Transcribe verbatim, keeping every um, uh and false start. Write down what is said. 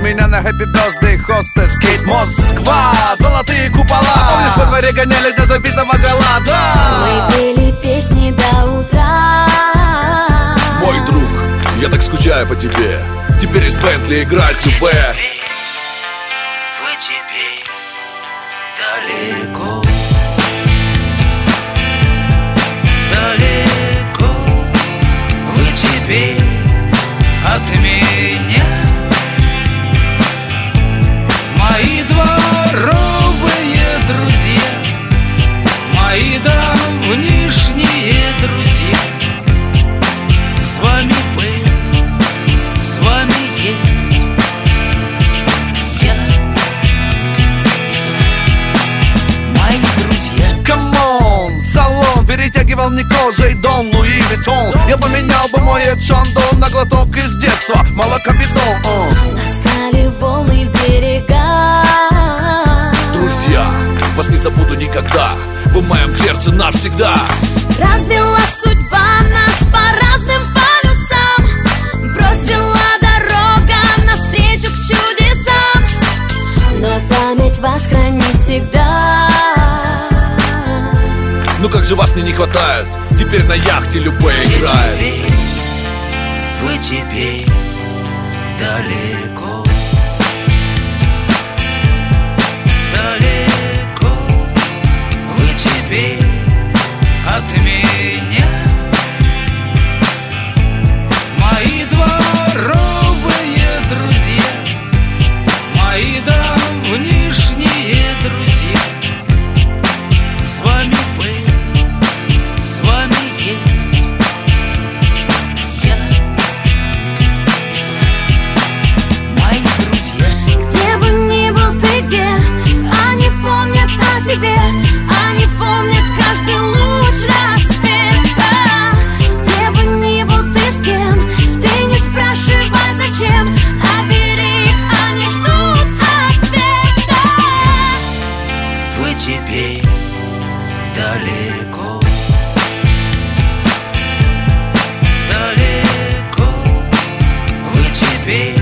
меня на Happy Birthday Hostess Кейт Москва. Золотые купола, помнишь, во дворе гоняли до забитого голода. Мы пели песни до утра. Мой друг, я так скучаю по тебе. Теперь из Бентли играть любэ. Вы теперь далеко, далеко. Вы теперь от меня. Мои дворовые друзья, мои давнишние друзья. С вами был, с вами есть я. Мои друзья. Камон, салон перетягивал мне кожей Дон Луи Виттон. Я поменял бы мой Эчондо на глоток из детства молокобидон. Настали волны берега. Друзья, вас не забуду никогда. Вы в моем сердце навсегда. Развела судьба нас по разным полюсам. Бросила дорога навстречу к чудесам. Но память вас хранит всегда. Ну как же вас мне не хватает. Теперь на яхте любэ играет. Вы теперь далеко, далеко. Вы теперь от меня. Мои дворовые друзья, мои давнишние друзья. С вами был, с вами есть я. Мои друзья. Где бы ни был ты, где, они помнят о тебе. Они помнят каждый луч рассвета. Где бы ни был ты, с кем, ты не спрашивай зачем. А бери их, они ждут ответа. Вы теперь далеко, далеко. Вы теперь